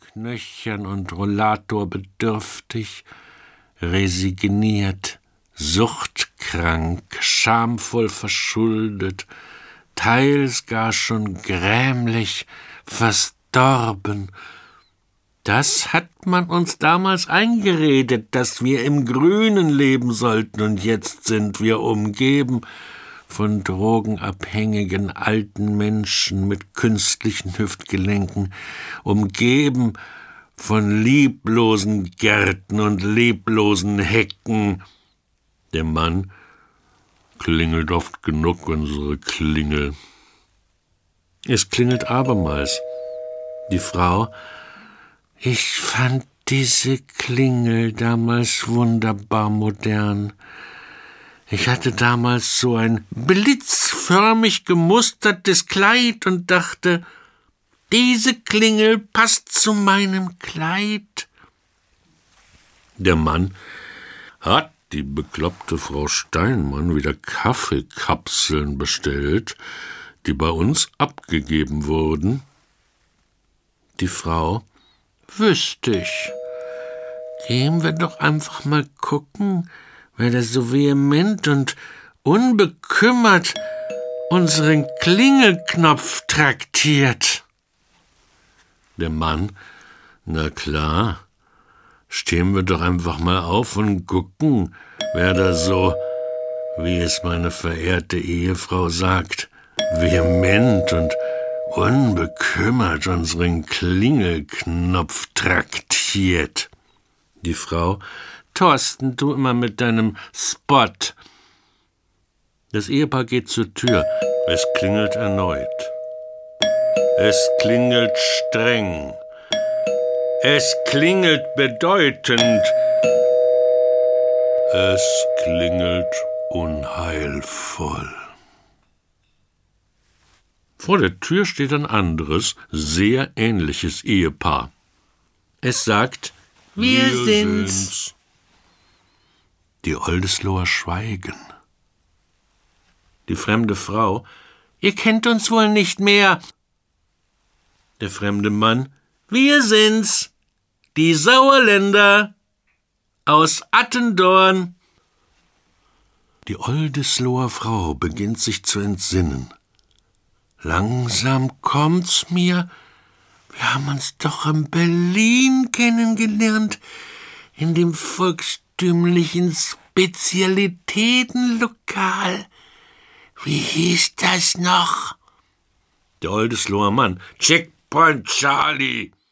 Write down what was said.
knöchern und rollatorbedürftig, resigniert, suchtkrank, schamvoll verschuldet, teils gar schon grämlich verstorben. Das hat man uns damals eingeredet, dass wir im Grünen leben sollten, und jetzt sind wir umgeben von drogenabhängigen alten Menschen mit künstlichen Hüftgelenken, umgeben von lieblosen Gärten und leblosen Hecken. Der Mann: klingelt oft genug unsere Klingel. Es klingelt abermals. Die Frau: ich fand diese Klingel damals wunderbar modern. Ich hatte damals so ein blitzförmig gemustertes Kleid und dachte, diese Klingel passt zu meinem Kleid. Der Mann: hat die bekloppte Frau Steinmann wieder Kaffeekapseln bestellt, die bei uns abgegeben wurden? Die Frau: wüsste ich. Gehen wir doch einfach mal gucken, wer da so vehement und unbekümmert unseren Klingelknopf traktiert. Der Mann: na klar, stehen wir doch einfach mal auf und gucken, wer da so, wie es meine verehrte Ehefrau sagt, vehement und unbekümmert unseren Klingelknopf traktiert. Die Frau: Thorsten, du immer mit deinem Spot. Das Ehepaar geht zur Tür. Es klingelt erneut. Es klingelt streng. Es klingelt bedeutend. Es klingelt unheilvoll. Vor der Tür steht ein anderes, sehr ähnliches Ehepaar. Es sagt: wir sind's. Die Oldesloher schweigen. Die fremde Frau: ihr kennt uns wohl nicht mehr. Der fremde Mann: wir sind's, die Sauerländer aus Attendorn. Die Oldesloher Frau beginnt sich zu entsinnen. Langsam kommt's mir, wir haben uns doch in Berlin kennengelernt, in dem volkstümlichen Spezialitätenlokal. Wie hieß das noch? Der Oldesloher Mann: Checkpoint Charlie.